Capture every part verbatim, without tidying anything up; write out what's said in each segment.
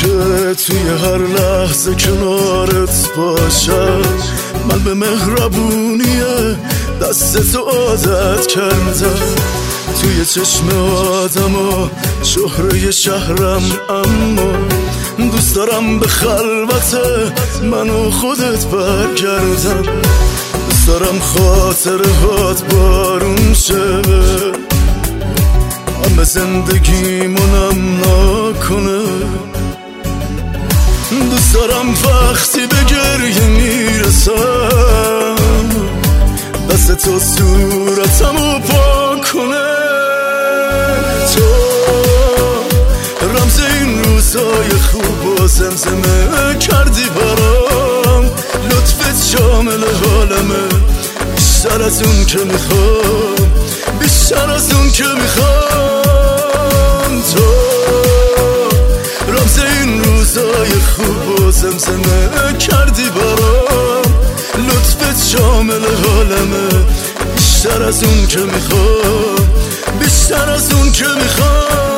که توی هر لحظه کنارت باشم. من به مهربونی دست تو عادت کردم، توی چشم آدم و شهره شهرم، اما دوست دارم به خلوت من و خودت برگردم. دوست دارم خاطره هات بارون شه، همه زندگیمونم نکنه. دوست دارم وقتی به گریه میرسم دست تو صورتمو پاک کنه. تو رمز این روزای خوب و زمزمه کردی برام، لطفت شامل حالمه، بیشتر از اون که میخوام، بیشتر از اون که میخوام. تو رمز این روزای خوب و زمزمه کردی برام، لطفت شامل حالمه، بیشتر از اون که میخوام، بیشتر از اون که میخوام.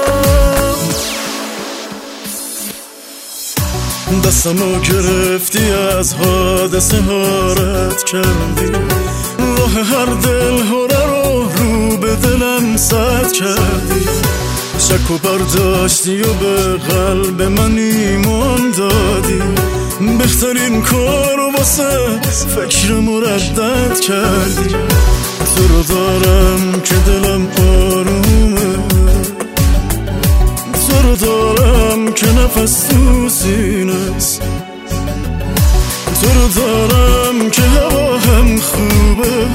دستمو گرفتی از حادثه ها رد کردی، راه هر دل هره رو رو به دلم سد کردی. شک و برداشتی و به قلب من ایمان دادی، بهترین کار و واسه فکر مردد کردی. تو رو دارم که دلم آرومه، تو رو دارم که نفس تو سینه‌ست، تو رو دارم که هوا هم خوبه،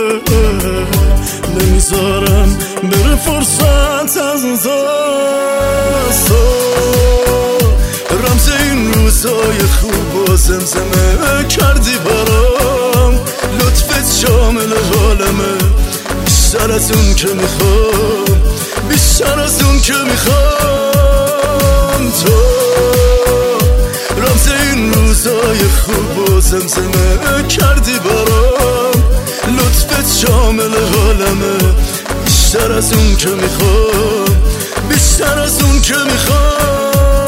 نمیذارم بره فرصت از دست. رمز این روزای خوب و زمزمه کردی برام، لطفت شامل حالمه، بیشتر از اون که میخوام، بیشتر از اون که میخوام. تو رمز این روزای خوب و زمزمه کردی برام، لطفت شامل حالمه، بیشتر از اون که میخوام، بیشتر از اون که میخوام.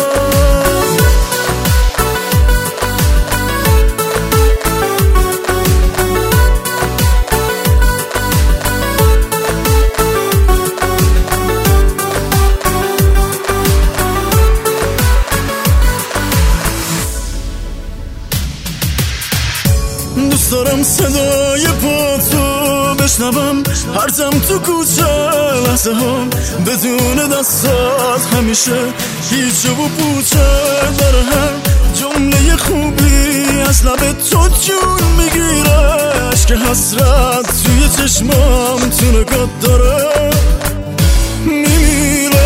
دوست دارم صدای پا تو بشنوم، هرزم تو کوچه لحظه هم بدون دستات، همیشه هیچ و پوچه در هر جمله خوبی از لب تو جون میگیره. عشق حسرت توی چشمام تو نگات داره میمیره.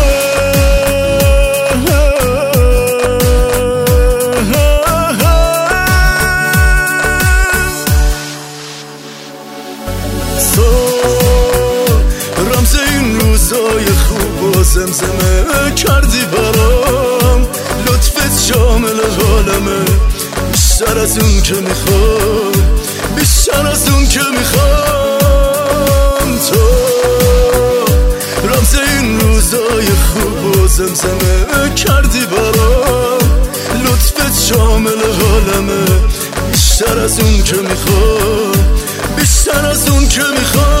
رمز این روزای خوب و زمزمه کردی برام، لطفت شامل حالمه، بیشتر از اون که میخوام، بیشتر از اون که میخوام. تو رمز این روزای خوب و زمزمه کردی برام، لطفت شامل حالمه، بیشتر از اون که میخوام، بیشتر از اون که میخوام.